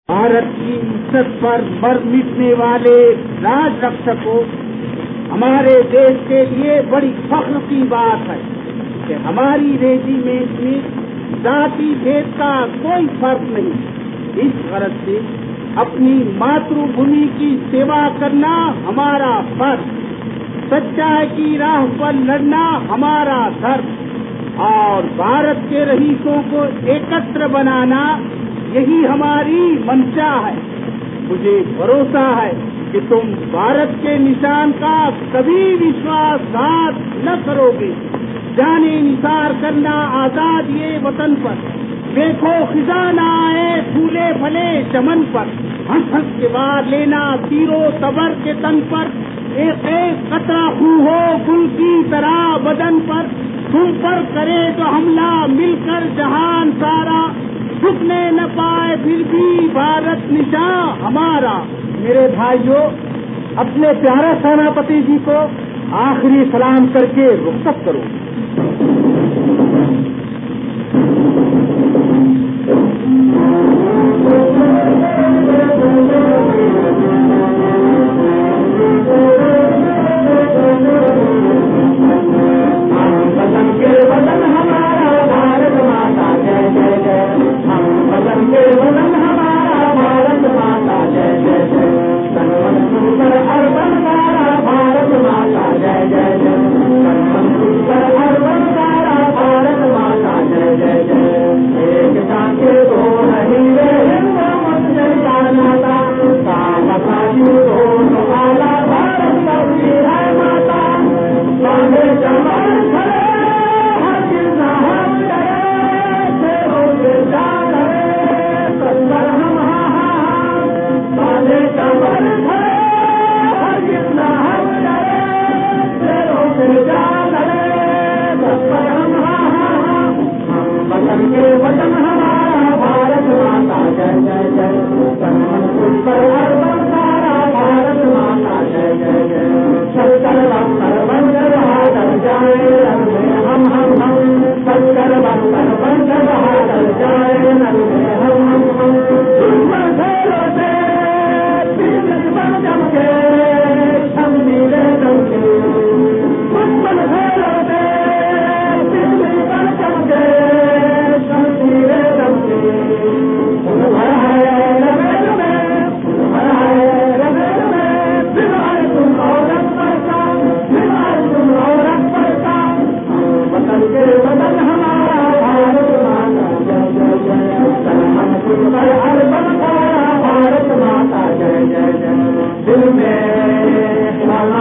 भारत की इज्जत पर मर मिटने वाले राज रक्षकों, हमारे देश के लिए बड़ी फख्र की बात है कि हमारी रेजिमेंट में जाति भेद का कोई फर्क नहीं। इस गरज से अपनी मातृभूमि की सेवा करना हमारा फर्ज, सच्चाई की राह पर लड़ना हमारा धर्म और भारत के रईसों को एकत्र बनाना यही हमारी मंशा है। मुझे भरोसा है कि तुम भारत के निशान का कभी विश्वासघात न करोगे। जाने निसार करना आजाद ये वतन पर, देखो खिजाना आए फूले फले चमन पर, हंस हंस के वार लेना तीरो तबर के तन पर, एक एक कतरा खून हो गुल की तरह बदन पर, तुम पर करे तो हमला मिलकर जहान सारा, झुकने न पाए फिर भी भारत निशान हमारा। मेरे भाइयों, अपने प्यारे सेनापति जी को आखिरी सलाम करके रुखसत करो।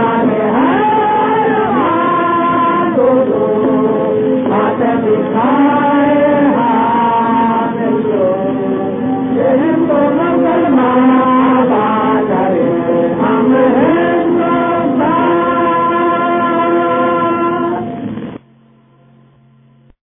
Bye.